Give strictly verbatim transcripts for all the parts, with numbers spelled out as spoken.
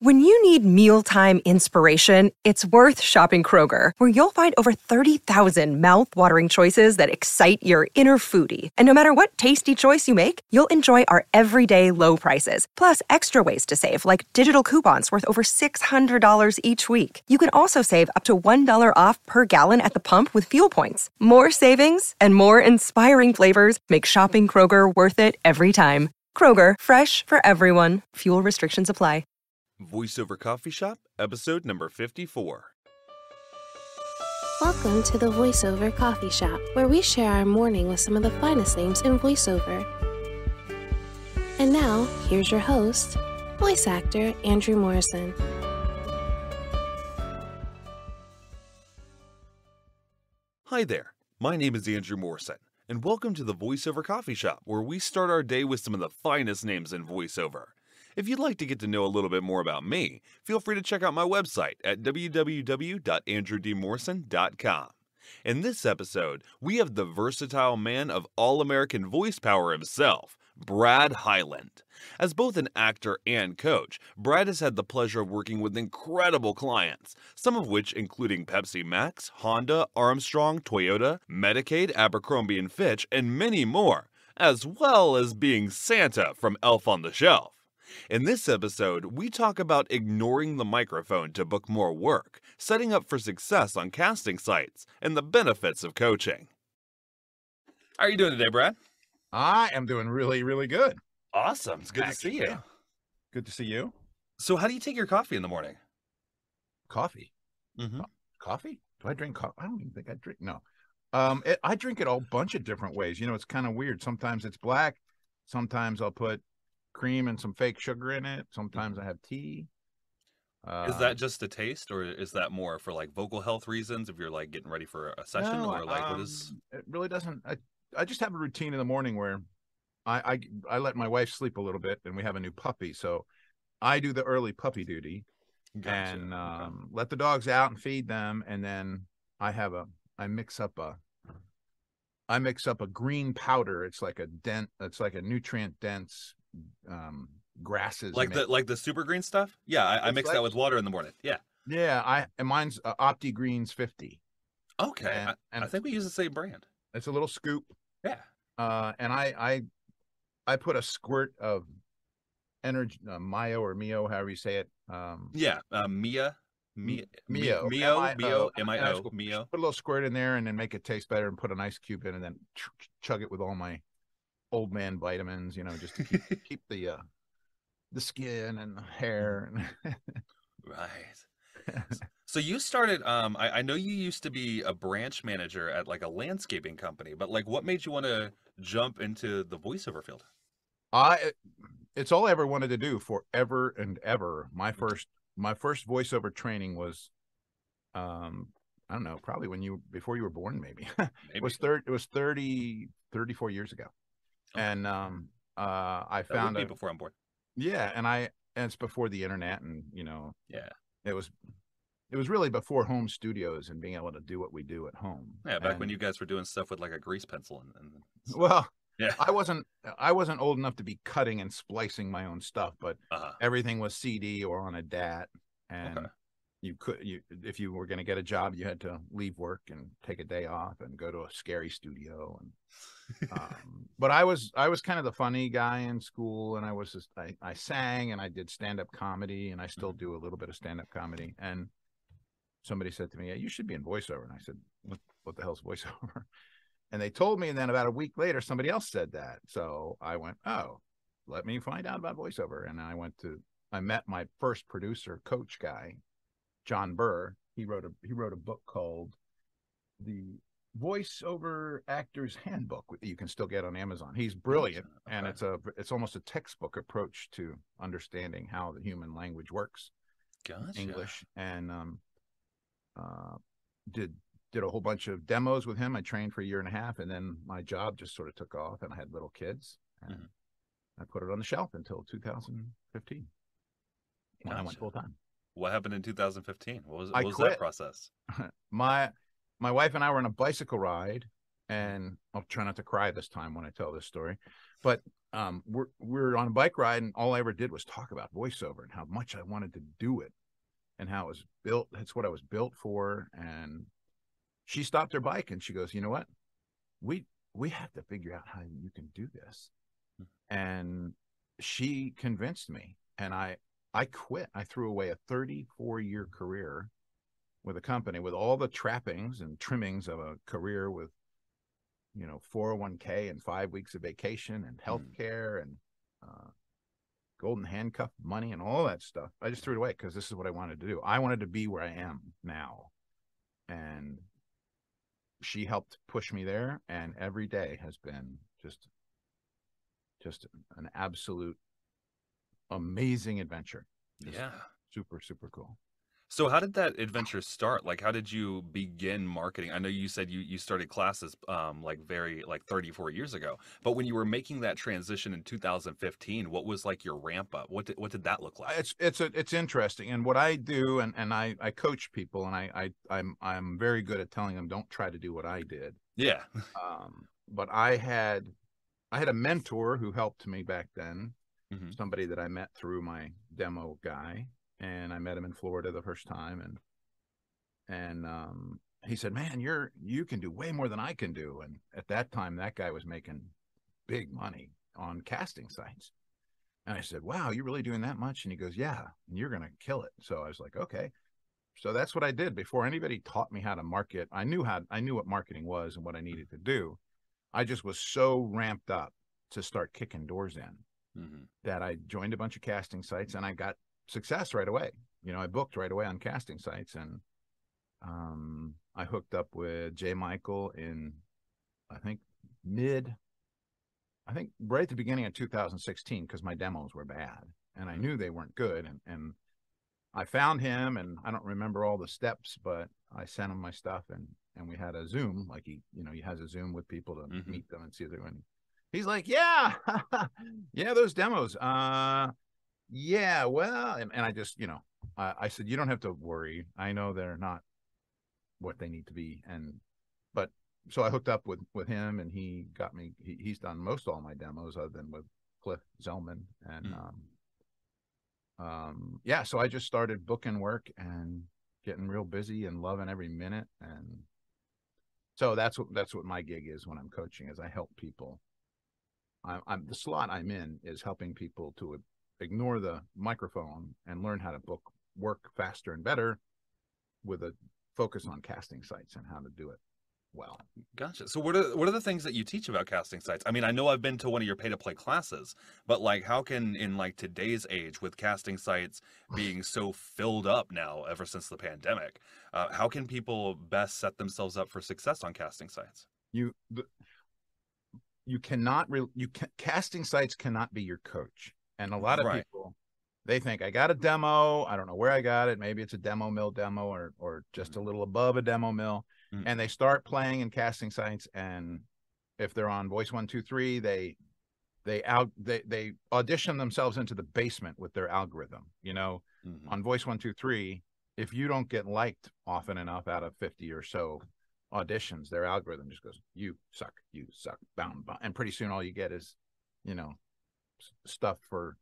When you need mealtime inspiration, it's worth shopping Kroger, where you'll find over thirty thousand mouth-watering choices that excite your inner foodie. And no matter what tasty choice you make, you'll enjoy our everyday low prices, plus extra ways to save, like digital coupons worth over six hundred dollars each week. You can also save up to one dollar off per gallon at the pump with fuel points. More savings and more inspiring flavors make shopping Kroger worth it every time. Kroger, fresh for everyone. Fuel restrictions apply. Voiceover Coffee Shop, episode number fifty-four. Welcome to the Voiceover Coffee Shop, where we share our morning with some of the finest names in voiceover. And now, here's your host, voice actor Andrew Morrison. Hi there, my name is Andrew Morrison, and welcome to the Voiceover Coffee Shop, where we start our day with some of the finest names in voiceover. If you'd like to get to know a little bit more about me, feel free to check out my website at w w w dot andrew d morrison dot com. In this episode, we have the versatile man of all-American voice power himself, Brad Hyland. As both an actor and coach, Brad has had the pleasure of working with incredible clients, some of which including Pepsi Max, Honda, Armstrong, Toyota, Medicaid, Abercrombie and Fitch, and many more, as well as being Santa from Elf on the Shelf. In this episode, we talk about ignoring the microphone to book more work, setting up for success on casting sites, and the benefits of coaching. How are you doing today, Brad? I am doing really, really good. Awesome. It's good Actually, to see you. Good to see you. So how do you take your coffee in the morning? Coffee? Mm-hmm. Co- coffee? Do I drink coffee? I don't even think I drink. No. Um, it, I drink it a bunch of different ways. You know, it's kind of weird. Sometimes it's black. Sometimes I'll put cream and some fake sugar in it. Sometimes I have tea. Uh, is that just a taste, or is that more for like vocal health reasons if you're like getting ready for a session, no, or like um, what is? It really doesn't. I, I just have a routine in the morning where I, I I let my wife sleep a little bit, and we have a new puppy, so I do the early puppy duty. Gotcha. And um, okay. let the dogs out and feed them, and then I have a I mix up a I mix up a green powder. It's like a dent. It's like a nutrient dense um grasses, like the it. like the super green stuff. Yeah, I, I mix like, that with water in the morning. Yeah, yeah. I and mine's uh, Opti Greens fifty. Okay, and, I, and I think we use the same brand. It's a little scoop. Yeah. Uh, and I I I put a squirt of energy, uh, Mio or Mio, however you say it. Um, yeah, uh, Mia, Mia, Mio, Mio, Mio, M I O, Mio. Put a little squirt in there, and then make it taste better, and put an ice cube in, and then ch- chug it with all my old man vitamins, you know, just to keep keep the uh, the skin and the hair. Right. So you started. Um, I, I know you used to be a branch manager at like a landscaping company, but like, what made you want to jump into the voiceover field? I, it's all I ever wanted to do forever and ever. My first, my first voiceover training was, um, I don't know, probably when you before you were born, maybe. maybe. It was thirty. It was thirty, thirty-four years ago. Okay. And um, uh, I that found would be a, before I'm born. Yeah, and I and it's before the internet, and you know, yeah, it was it was really before home studios and being able to do what we do at home. Yeah, back and, when you guys were doing stuff with like a grease pencil and, and well, yeah, I wasn't I wasn't old enough to be cutting and splicing my own stuff, but uh-huh. everything was C D or on a D A T, and okay. you could you if you were going to get a job, you had to leave work and take a day off and go to a scary studio and. um, but I was I was kind of the funny guy in school, and I was just, I, I sang and I did stand-up comedy, and I still do a little bit of stand-up comedy. And somebody said to me, yeah, you should be in voiceover. And I said, what, what the hell's voiceover? And they told me, and then about a week later somebody else said that. So I went, oh, let me find out about voiceover. And I went to I met my first producer coach guy, John Burr. He wrote a he wrote a book called The Voiceover Actor's Handbook that you can still get on Amazon. He's brilliant, okay. and it's a it's almost a textbook approach to understanding how the human language works. Gotcha. English, and um, uh, did did a whole bunch of demos with him. I trained for a year and a half, and then my job just sort of took off, and I had little kids, and mm-hmm. I put it on the shelf until two thousand fifteen when gotcha. I went full time. What happened in two thousand fifteen? What was, what I was quit. that process? my My wife and I were on a bicycle ride, and I'll try not to cry this time when I tell this story, but um, we're we're on a bike ride, and all I ever did was talk about voiceover and how much I wanted to do it, and how it was built. It's what I was built for. And she stopped her bike and she goes, "You know what? We we have to figure out how you can do this." And she convinced me, and I I quit. I threw away a thirty-four year career with a company with all the trappings and trimmings of a career with, you know, four oh one k and five weeks of vacation and health care and uh, golden handcuff money and all that stuff. I just threw it away because this is what I wanted to do. I wanted to be where I am now. And she helped push me there. And every day has been just, just an absolute amazing adventure. Just Yeah. Super, super cool. So how did that adventure start? Like, how did you begin marketing? I know you said you, you started classes um, like very like thirty-four years ago, but when you were making that transition in two thousand fifteen, what was like your ramp up? What did, what did that look like? It's it's a, it's interesting, and what I do, and, and I, I coach people, and I, I I'm I'm very good at telling them don't try to do what I did. Yeah. Um, but I had I had a mentor who helped me back then, mm-hmm. somebody that I met through my demo guy. And I met him in Florida the first time, and and um, he said, "Man, you're you can do way more than I can do." And at that time, that guy was making big money on casting sites. And I said, "Wow, you're really doing that much?" And he goes, "Yeah, and you're gonna kill it." So I was like, "Okay." So that's what I did before anybody taught me how to market. I knew how I knew what marketing was and what I needed to do. I just was so ramped up to start kicking doors in mm-hmm. that I joined a bunch of casting sites, and I got success right away. You know, I booked right away on casting sites, and um, I hooked up with Jay Michael in, I think, mid, I think right at the beginning of two thousand sixteen, because my demos were bad, and I knew they weren't good, and, and I found him, and I don't remember all the steps, but I sent him my stuff, and, and we had a Zoom, like he, you know, he has a Zoom with people to mm-hmm. meet them and see if they're going. He's like, yeah, yeah, those demos, uh, yeah, well, and, and I just, you know, I, I said, you don't have to worry. I know they're not what they need to be. And, but, so I hooked up with, with him, and he got me, he, he's done most all my demos other than with Cliff Zellman. And, mm. um, um, yeah, so I just started booking work and getting real busy and loving every minute. And so that's what, that's what my gig is when I'm coaching, is I help people. I, I'm the slot I'm in is helping people to ignore the microphone and learn how to book work faster and better with a focus on casting sites and how to do it well. Gotcha. So what are what are the things that you teach about casting sites? I mean, I know I've been to one of your pay to play classes, but like, how can, in like today's age with casting sites being so filled up now ever since the pandemic, uh, how can people best set themselves up for success on casting sites? You the, you cannot re, you can, casting sites cannot be your coach. And a lot of right. people, they think, I got a demo. I don't know where I got it. Maybe it's a demo mill demo or or just mm-hmm. a little above a demo mill. Mm-hmm. And they start playing in casting sites. And if they're on Voice One Two Three, they they out they they audition themselves into the basement with their algorithm. You know, mm-hmm. on Voice One Two Three, if you don't get liked often enough out of fifty or so auditions, their algorithm just goes, "You suck, you suck, bound, bound," and pretty soon all you get is, you know, stuff for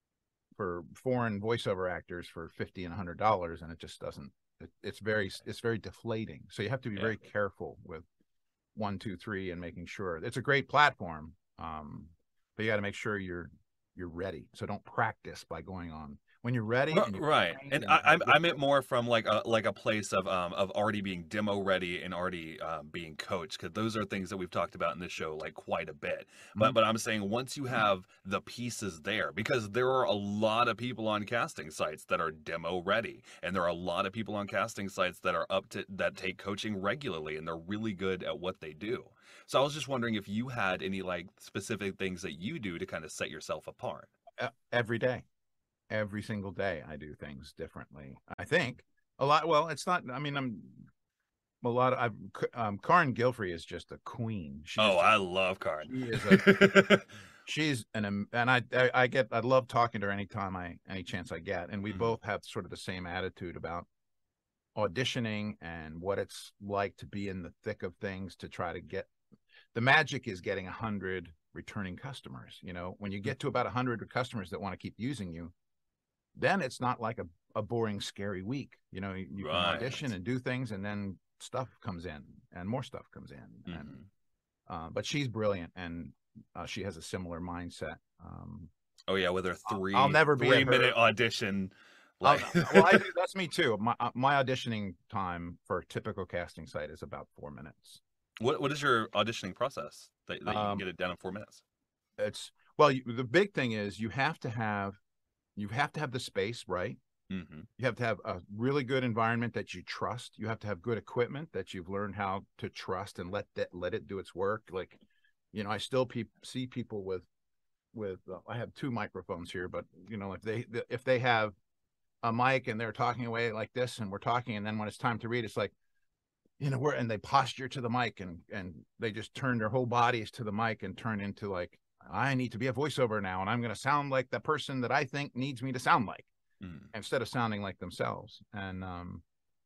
for foreign voiceover actors for fifty and a hundred dollars, and it just doesn't it, it's very it's very deflating. So you have to be yeah. very careful with one two three and making sure it's a great platform, um but you got to make sure you're you're ready. So don't practice by going on when you're ready. Right, and you're right. And, and I, I meant more from like a like a place of um of already being demo ready and already um, being coached, because those are things that we've talked about in this show like quite a bit. But mm-hmm. but I'm saying once you have the pieces there, because there are a lot of people on casting sites that are demo ready, and there are a lot of people on casting sites that are up to that take coaching regularly, and they're really good at what they do. So I was just wondering if you had any like specific things that you do to kind of set yourself apart. Uh, every day. Every single day I do things differently. I think a lot. Well, it's not, I mean, I'm a lot of, I've, um, Karin Gilfrey is just a queen. She's, oh, I love Karin. She is a, she's an, and I, I, I get, I love talking to her anytime I, any chance I get. And we mm-hmm. both have sort of the same attitude about auditioning and what it's like to be in the thick of things to try to get, the magic is getting a hundred returning customers. You know, when you get to about a hundred customers that want to keep using you, then it's not like a, a boring, scary week. You know, you, you Right. can audition and do things, and then stuff comes in and more stuff comes in. Mhm. And, uh, but she's brilliant, and uh, she has a similar mindset. Um, Oh yeah, with her three I'll never be three at her- minute audition. I'll- Like, well, I do, that's me too. My uh, my auditioning time for a typical casting site is about four minutes. what what is your auditioning process that, that you can Um, get it down in four minutes? It's well, you, the big thing is you have to have you have to have the space, right? Mm-hmm. You have to have a really good environment that you trust. You have to have good equipment that you've learned how to trust and let that let it do its work. Like, you know, I still pe- see people with with uh, I have two microphones here, but you know, if they if they have a mic and they're talking away like this, and we're talking, and then when it's time to read, it's like, you know, we're and they posture to the mic, and and they just turn their whole bodies to the mic and turn into like, I need to be a voiceover now, and I'm going to sound like the person that I think needs me to sound like, Mm. instead of sounding like themselves. And um,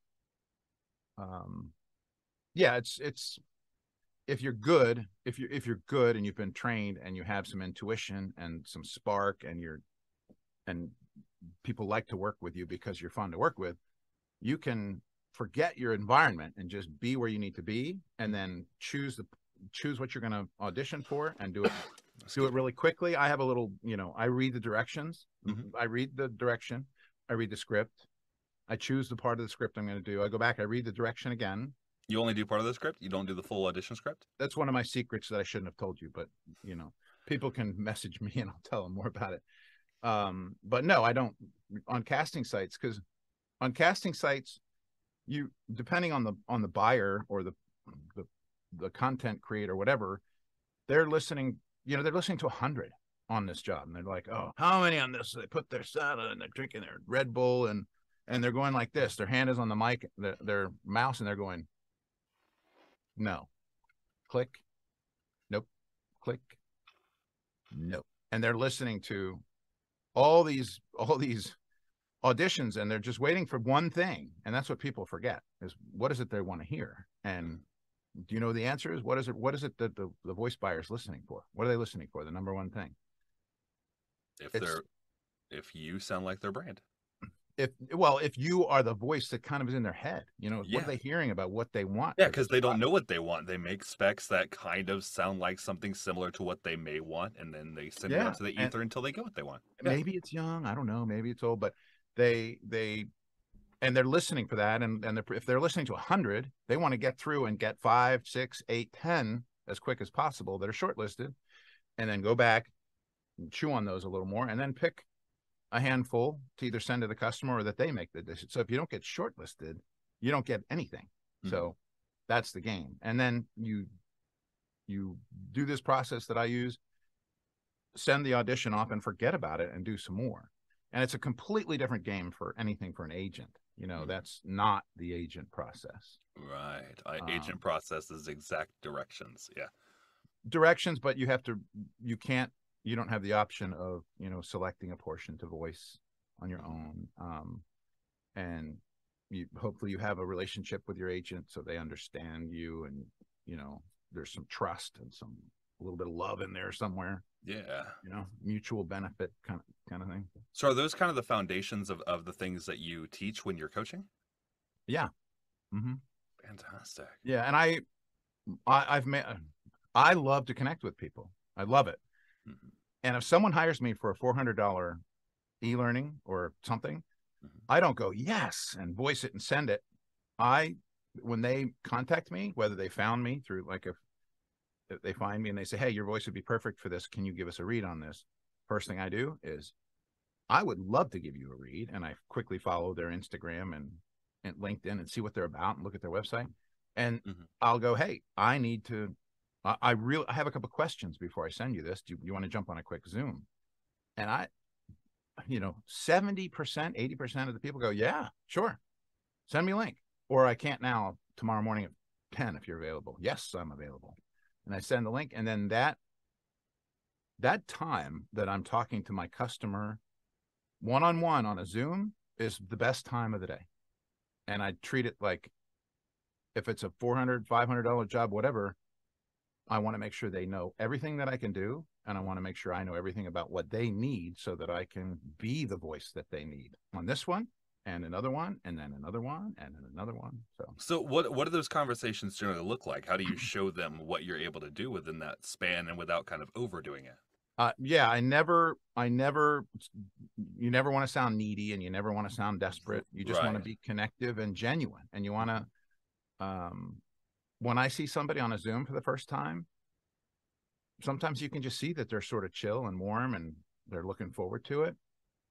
um, yeah, it's it's if you're good, if you if you're good and you've been trained and you have some intuition and some spark, and you're and people like to work with you because you're fun to work with, you can forget your environment and just be where you need to be, and then choose the choose what you're going to audition for and do it do it really quickly. I have a little, you know, I read the directions. Mhm. I read the direction. I read the script. I choose the part of the script I'm going to do. I go back, I read the direction again. You only do part of the script? You don't do the full audition script? That's one of my secrets that I shouldn't have told you, but you know, people can message me and I'll tell them more about it. Um, but no, I don't on casting sites, because on casting sites, you depending on the on the buyer or the the the content creator, whatever, they're listening, you know, they're listening to a hundred on this job, and they're like, oh, how many on this? So they put their salad and they're drinking their Red Bull, and and they're going like this. Their hand is on the mic, their, their mouse, and they're going, no, click, nope, click, nope, and they're listening to all these all these auditions, and they're just waiting for one thing, and that's what people forget is what is it they want to hear. And do you know the answer is what is it what is it that the, the voice buyer is listening for? What are they listening for? The number one thing. If It's- they're if you sound like their brand. If well, if you are the voice that kind of is in their head, you know, Yeah. what are they hearing about what they want? Yeah, for because this they don't product? know what they want. They make specs that kind of sound like something similar to what they may want, and then they send it Yeah, out to the and- ether until they get what they want. Yeah. Maybe it's young, I don't know, maybe it's old, but they they and they're listening for that, and and they're, if they're listening to a hundred, they want to get through and get five, six, eight, ten as quick as possible that are shortlisted, and then go back and chew on those a little more, and then pick a handful to either send to the customer or that they make the decision. So if you don't get shortlisted, you don't get anything. Mhm. So that's the game. And then you you do this process that I use, send the audition off and forget about it and do some more. And it's a completely different game for anything for an agent. You know, Mhm. that's not the agent process. Right. I, Um, agent processes exact directions. Yeah. Directions, but you have to, you can't, you don't have the option of, you know, selecting a portion to voice on your own. Um, and you hopefully you have a relationship with your agent so they understand you, and, you know, there's some trust and some, a little bit of love in there somewhere, Yeah. you know, mutual benefit kind of, kind of thing. So are those kind of the foundations of, of the things that you teach when you're coaching? Yeah. Mm-hmm. Fantastic. Yeah. And I, I I've met, I love to connect with people. I love it. Mhm. And if someone hires me for a four hundred dollars e-learning or something, Mhm. I don't go, yes, and voice it and send it. I, when they contact me, whether they found me through, like if, if they find me and they say, hey, your voice would be perfect for this, can you give us a read on this? First thing I do is I would love to give you a read. And I quickly follow their Instagram and, and LinkedIn and see what they're about and look at their website. And Mhm. I'll go, hey, I need to, I, I really, I have a couple questions before I send you this. Do you, you want to jump on a quick Zoom? And I, you know, seventy percent, eighty percent of the people go, yeah, sure. Send me a link. Or I can't now, tomorrow morning at ten, if you're available. Yes, I'm available. And I send the link. And then that, that time that I'm talking to my customer one-on-one on a Zoom is the best time of the day. And I treat it like, if it's a four hundred dollars, five hundred dollars job, whatever, I want to make sure they know everything that I can do, and I want to make sure I know everything about what they need so that I can be the voice that they need on this one and another one and then another one and then another one. So, so what what do those conversations generally look like? How do you show them what you're able to do within that span and without kind of overdoing it? Uh, yeah, I never, I never, you never want to sound needy and you never want to sound desperate. You just Right. want to be connective and genuine. And you want to, um, when I see somebody on a Zoom for the first time, sometimes you can just see that they're sort of chill and warm and they're looking forward to it.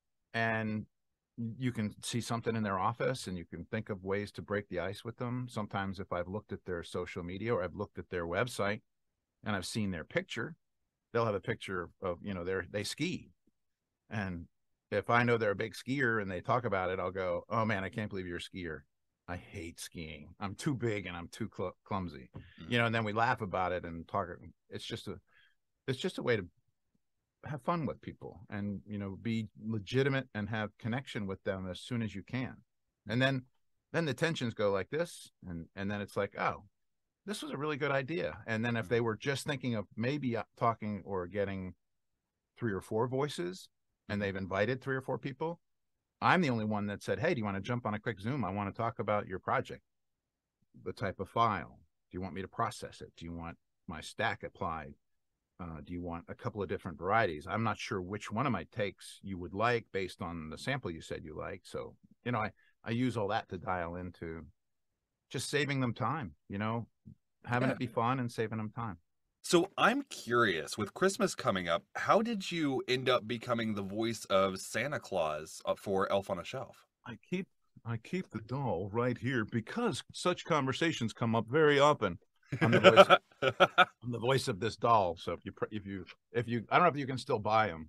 And you can see something in their office and you can think of ways to break the ice with them. Sometimes if I've looked at their social media or I've looked at their website and I've seen their picture, they'll have a picture of, you know, they're, they ski. And if I know they're a big skier and they talk about it, I'll go, oh man, I can't believe you're a skier. I hate skiing. I'm too big and I'm too cl- clumsy, mm-hmm. you know, and then we laugh about it and talk. It's just a, it's just a way to have fun with people and, you know, be legitimate and have connection with them as soon as you can. And then, then the tensions go like this. And, and then it's like, oh, this was a really good idea. And then if they were just thinking of maybe talking or getting three or four voices and they've invited three or four people, I'm the only one that said, hey, do you want to jump on a quick Zoom? I want to talk about your project, the type of file. Do you want me to process it? Do you want my stack applied? Uh, do you want a couple of different varieties? I'm not sure which one of my takes you would like based on the sample you said you like. So, you know, I, I use all that to dial into just saving them time, you know, having yeah. it be fun and saving them time. So I'm curious, with Christmas coming up, how did you end up becoming the voice of Santa Claus for Elf on a Shelf? I keep I keep the doll right here because such conversations come up very often. I'm the voice of, I'm the voice of this doll. So if you if you if you I don't know if you can still buy them.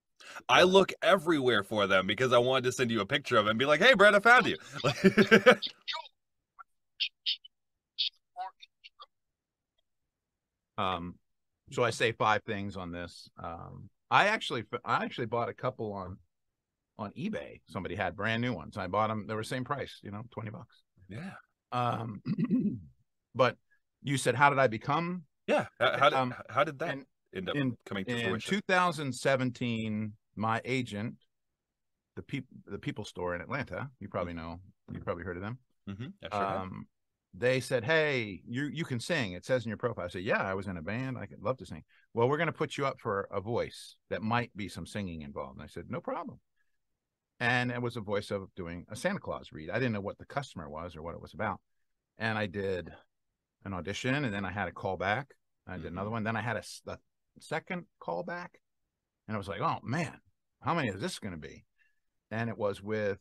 I look everywhere for them because I wanted to send you a picture of it and be like, hey, Brett, I found you. Um, so I say five things on this. Um, I actually, I actually bought a couple on, on eBay. Somebody had brand new ones. I bought them. They were the same price, you know, twenty bucks. Yeah. Um, but you said, how did I become? Yeah. How did, um, how did that in, end up in, coming to in fruition? In two thousand seventeen, my agent, the people, the People Store in Atlanta, you probably know, you probably heard of them. Mm-hmm. I sure um, have. They said, hey, you you can sing. It says in your profile. I said, yeah, I was in a band. I could love to sing. Well, we're going to put you up for a voice that might be some singing involved. And I said, no problem. And it was a voice of doing a Santa Claus read. I didn't know what the customer was or what it was about. And I did an audition, and then I had a call back. I did mm-hmm. another one. Then I had a, a second call back. And I was like, oh, man, how many is this going to be? And it was with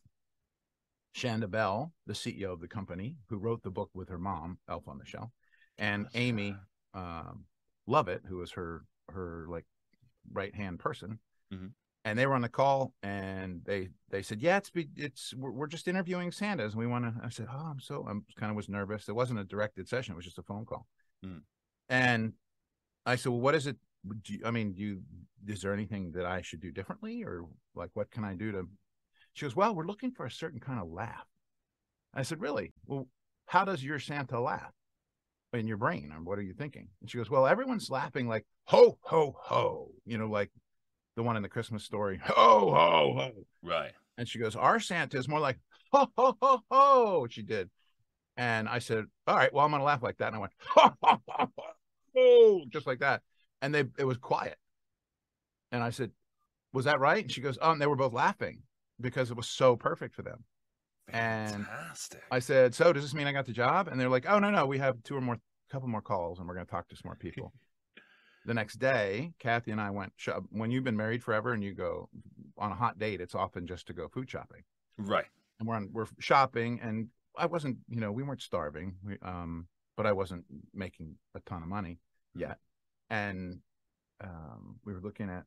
Shanda Bell, the C E O of the company, who wrote the book with her mom, Elf on the Shelf, and That's Amy um, Lovett, who was her her like right hand person. Mm-hmm. And they were on the call, and they they said, "Yeah, it's it's we're, we're just interviewing Santas, and we want to." I said, "Oh, I'm so I'm kind of was nervous. It wasn't a directed session; it was just a phone call." Mm-hmm. And I said, "Well, what is it? Do you, I mean, do you is there anything that I should do differently, or like what can I do to?" She goes, well, we're looking for a certain kind of laugh. I said, really? Well, how does your Santa laugh in your brain? Or what are you thinking? And she goes, well, everyone's laughing like, ho, ho, ho. You know, like the one in the Christmas Story, ho, ho, ho. Right. And she goes, our Santa is more like, ho, ho, ho, ho. She did. And I said, all right, well, I'm going to laugh like that. And I went, ho, ho, ho, ho, just like that. And they it was quiet. And I said, was that right? And she goes, oh, and they were both laughing, because it was so perfect for them. Fantastic. And I said, so does this mean I got the job? And they're like, oh, no, no, we have two or more, couple more calls, and we're going to talk to some more people. The next day, Kathy and I went, shop- when you've been married forever and you go on a hot date, it's often just to go food shopping. Right. And we're on, we're shopping, and I wasn't, you know, we weren't starving, we, um, but I wasn't making a ton of money yet. And um, we were looking at,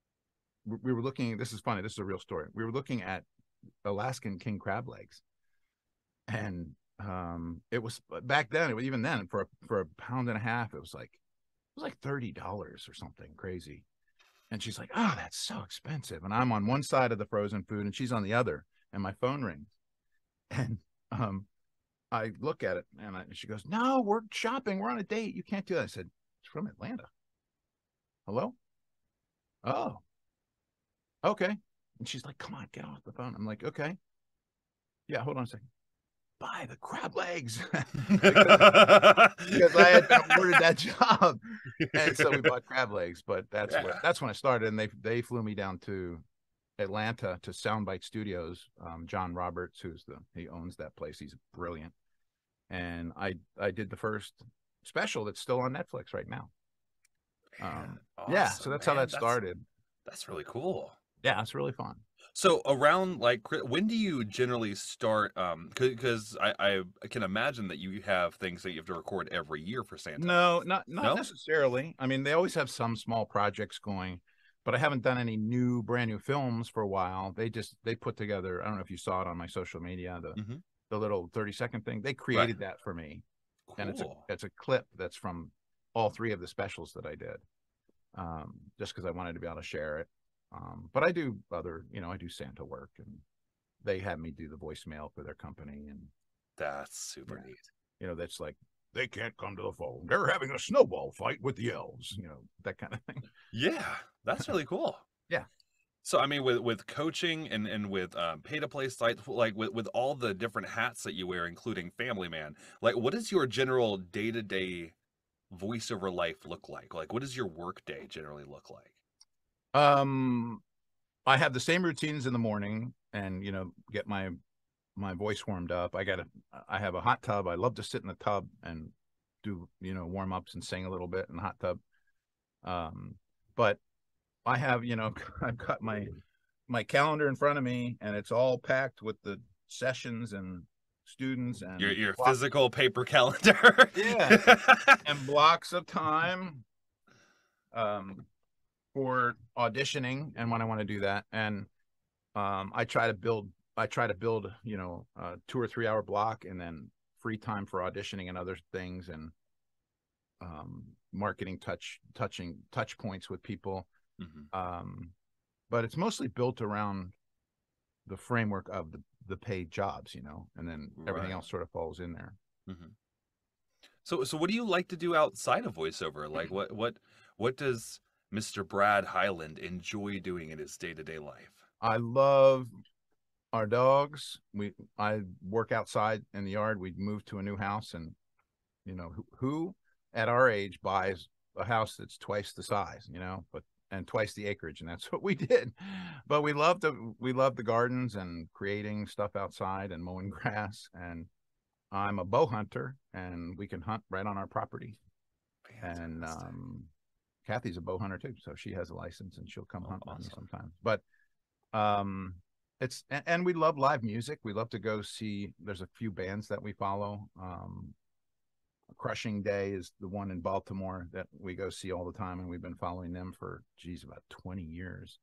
we were looking, this is funny, this is a real story. We were looking at Alaskan king crab legs. And um, it was, back then, it was, even then, for a, for a pound and a half, it was like, it was like thirty dollars or something crazy. And she's like, oh, that's so expensive. And I'm on one side of the frozen food, and she's on the other, and my phone rings. And um, I look at it, and I, she goes, no, we're shopping. We're on a date. You can't do that. I said, It's from Atlanta. Hello? Oh, okay. And she's like, come on, get off the phone. I'm like, okay. Yeah, hold on a second. Buy the crab legs. because, because I had been awarded that job. And so we bought crab legs. But that's yeah. what that's when I started. And they they flew me down to Atlanta to Soundbite Studios. Um, John Roberts, who's the he owns that place. He's brilliant. And I I did the first special that's still on Netflix right now. Um, awesome, yeah, so that's man. how that started. That's, that's really cool. Yeah, it's really fun. So around like when do you generally start? Um, because I, I can imagine that you have things that you have to record every year for Santa. No, not not no? necessarily. I mean, they always have some small projects going, but I haven't done any new brand new films for a while. They just they put together. I don't know if you saw it on my social media. The mm-hmm. the little thirty second thing. They created right. that for me, cool. and it's a it's a clip that's from all three of the specials that I did. Um, just because I wanted to be able to share it. Um, but I do other, you know, I do Santa work, and they have me do the voicemail for their company, and that's super yeah, neat. You know, that's like they can't come to the phone. They're having a snowball fight with the elves. You know, that kind of thing. Yeah, that's really cool. Yeah. So I mean, with with coaching and and with um, pay to play sites, like with with all the different hats that you wear, including family man, like what does your general day to day voiceover life look like? Like, what does your work day generally look like? Um, I have the same routines in the morning, and you know, get my my voice warmed up. I got a I have a hot tub. I love to sit in the tub and do you know warm ups and sing a little bit in the hot tub. Um, but I have you know I've got my my calendar in front of me, and it's all packed with the sessions and students and your your blocks. Physical paper calendar. Yeah, and blocks of time. Um. For auditioning and when I want to do that, and um, I try to build, I try to build, you know, a two or three hour block, and then free time for auditioning and other things, and um, marketing touch, touching touch points with people. Mm-hmm. Um, but it's mostly built around the framework of the the paid jobs, you know, and then everything right. else sort of falls in there. Mm-hmm. So, so what do you like to do outside of voiceover? Like, what, what, what does Mister Brad Highland enjoy doing in his day-to-day life? I love our dogs. We I work outside in the yard. We moved to a new house, and you know who, who at our age buys a house that's twice the size, you know, but and twice the acreage, and that's what we did. But we love the we love the gardens and creating stuff outside and mowing grass. And I'm a bow hunter, and we can hunt right on our property. Fantastic. And um Kathy's a bow hunter too, so she has a license and she'll come oh, hunt awesome. with me sometimes. But um, it's and, and we love live music. We love to go see. There's a few bands that we follow. Um, Crushing Day is the one in Baltimore that we go see all the time, and we've been following them for geez about twenty years.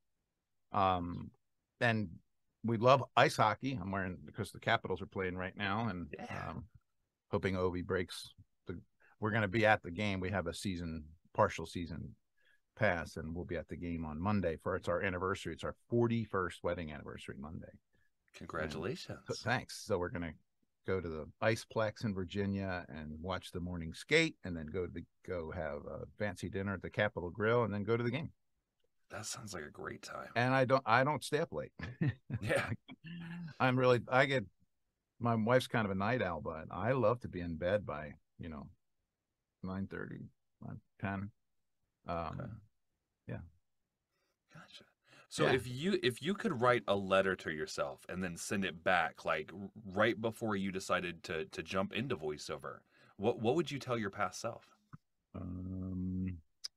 Um, and we love ice hockey. I'm wearing because the Capitals are playing right now, and yeah. um, hoping Ovi breaks. The, we're going to be at the game. We have a season. partial season pass, and we'll be at the game on Monday for it's our anniversary. It's our forty-first wedding anniversary Monday. Congratulations. So, thanks. So we're gonna go to the Iceplex in Virginia and watch the morning skate, and then go to the go have a fancy dinner at the Capitol Grill, and then go to the game. That sounds like a great time. And I don't I don't stay up late. Yeah. I'm really I get my wife's kind of a night owl, but I love to be in bed by, you know, nine thirty. ten. Um, okay. Yeah. Gotcha. So yeah. if you if you could write a letter to yourself and then send it back, like right before you decided to to jump into voiceover, what what would you tell your past self? Um,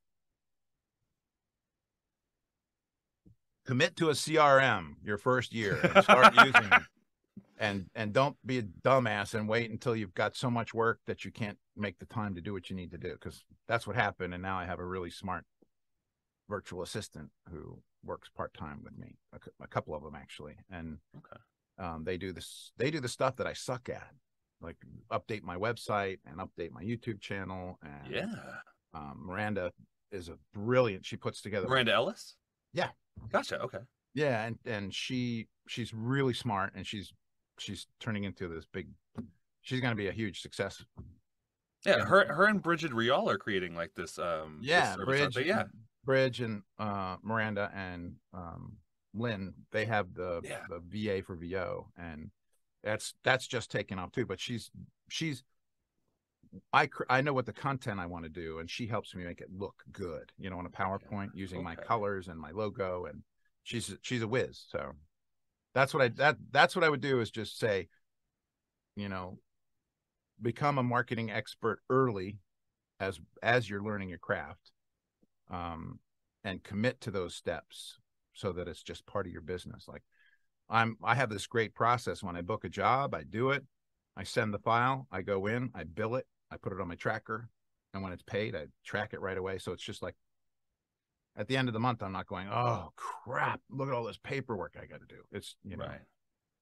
commit to a C R M your first year and start using it. And and don't be a dumbass and wait until you've got so much work that you can't make the time to do what you need to do, because that's what happened. And now I have a really smart virtual assistant who works part-time with me, a, a couple of them actually. And okay. um, they do this, they do the stuff that I suck at, like update my website and update my YouTube channel. And yeah, um, Miranda is a brilliant, she puts together. Miranda Ellis? Yeah. Gotcha. Okay. Yeah. And, and she, she's really smart, and she's, she's turning into this big, she's going to be a huge success Yeah, her her and Bridget Rial are creating like this. Um, yeah, this Bridge. they? Yeah, Bridge and uh, Miranda and um, Lynn. They have the yeah. the V A for V O, and that's that's just taken off too. But she's she's. I I know what the content I want to do, and she helps me make it look good. You know, on a PowerPoint using okay. my colors and my logo, and she's she's a whiz. So that's what I that that's what I would do is just say, you know, become a marketing expert early as as you're learning your craft, um, and commit to those steps so that it's just part of your business. Like I'm I have this great process when I book a job, I do it, I send the file, I go in, I bill it, I put it on my tracker, and when it's paid, I track it right away. So it's just like at the end of the month, I'm not going, oh crap, look at all this paperwork I got to do. It's, you know, right.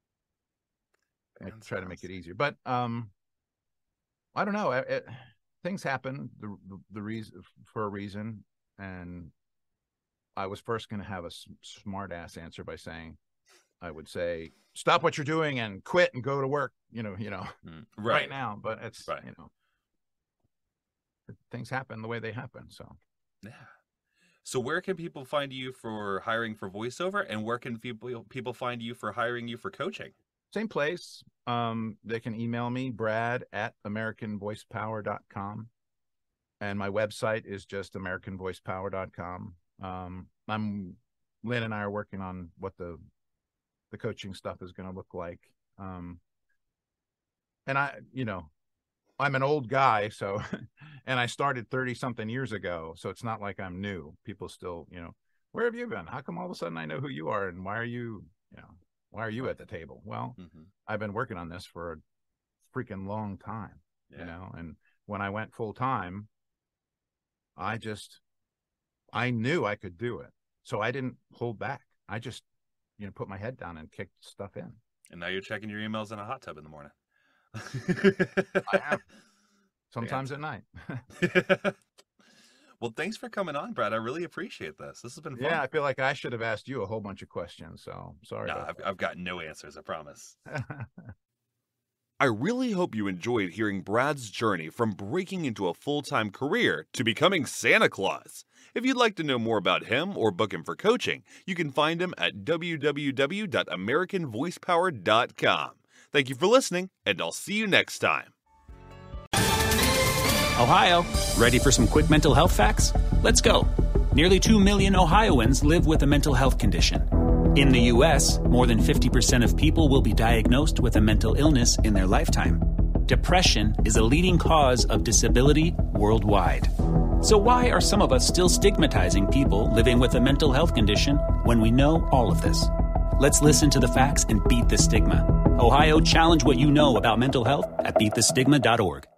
I try to make it easier, but um, I don't know. It, it, things happen the, the the reason for a reason, and I was first going to have a smart ass answer by saying, I would say, stop what you're doing and quit and go to work. You know, you know, mm, right. right now. But it's right. you know, things happen the way they happen. So yeah. So where can people find you for hiring for voiceover, and where can people people find you for hiring you for coaching? Same place. Um, they can email me, Brad at American Voice Power dot com. And my website is just American Voice Power dot com. Um, I'm Lynn and I are working on what the the coaching stuff is going to look like. Um, and I, you know, I'm an old guy, so, and I started thirty something years ago. So it's not like I'm new. People still, you know, where have you been? How come all of a sudden I know who you are? And why are you, you know, why are you at the table? Well, mm-hmm. I've been working on this for a freaking long time, yeah. you know, and when I went full time, I just, I knew I could do it. So I didn't hold back. I just, you know, put my head down and kicked stuff in. And now you're checking your emails in a hot tub in the morning. I am. Sometimes at night. Well, thanks for coming on, Brad. I really appreciate this. This has been fun. Yeah, I feel like I should have asked you a whole bunch of questions, so sorry. No, I've, I've got no answers, I promise. I really hope you enjoyed hearing Brad's journey from breaking into a full-time career to becoming Santa Claus. If you'd like to know more about him or book him for coaching, you can find him at w w w dot american voice power dot com. Thank you for listening, and I'll see you next time. Ohio, ready for some quick mental health facts? Let's go. Nearly two million Ohioans live with a mental health condition. In the U S, more than fifty percent of people will be diagnosed with a mental illness in their lifetime. Depression is a leading cause of disability worldwide. So why are some of us still stigmatizing people living with a mental health condition when we know all of this? Let's listen to the facts and beat the stigma. Ohio, challenge what you know about mental health at beat the stigma dot org.